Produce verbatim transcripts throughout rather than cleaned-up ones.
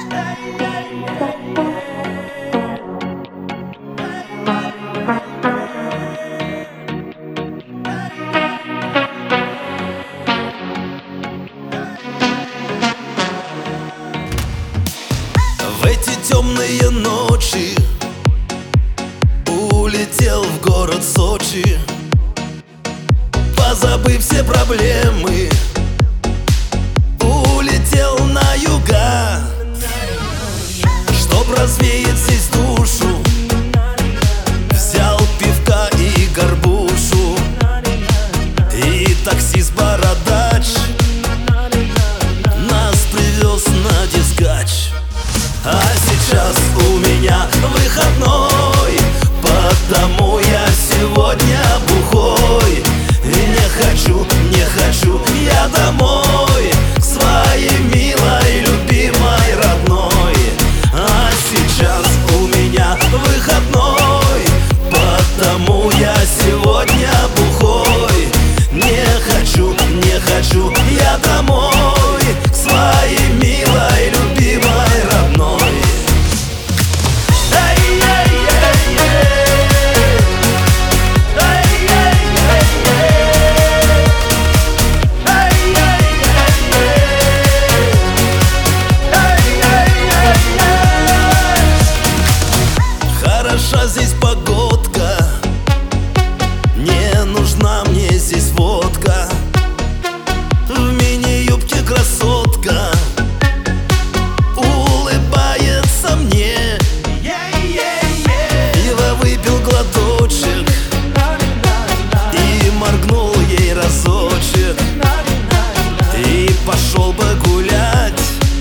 В эти темные ночи улетел в город Сочи, позабыв все проблемы, улетел на юга, чтоб развеять здесь душу. Взял пивка и горбушу, и таксист-бородач нас привез на дискач. А сейчас у меня выходной, потому я сегодня бухой. И не хочу, не хочу я домой, к своей милой, любимой, родной. А сейчас у меня выходной, потому я сегодня бухой. Не хочу, не хочу я домой, к своей милой, любимой, родной. Хороша здесь погодка, не нужна мне здесь водка. В мини-юбке красотка улыбается мне. Пиво выпил глоточек и моргнул ей разочек, и пошел бы гулять,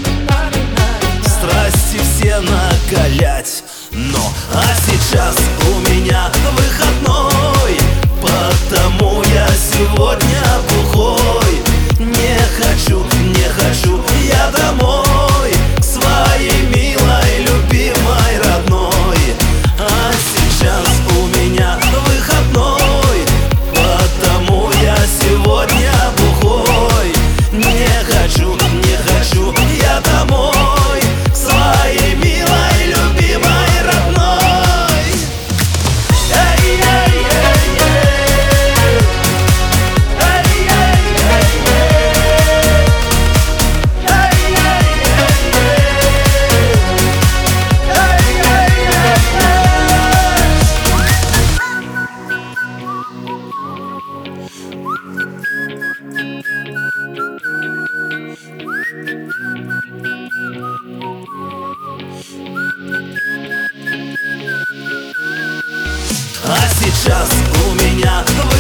страсти все накалять. Но, а сейчас у меня выходной, потому я сегодня бухой. Не хочу, не хочу я домой, к своей милой, любимой, родной. А сейчас у меня выходной, потому я сегодня бухой. Не хочу, не хочу я домой, к своей милой, любимой, родной. А сейчас у меня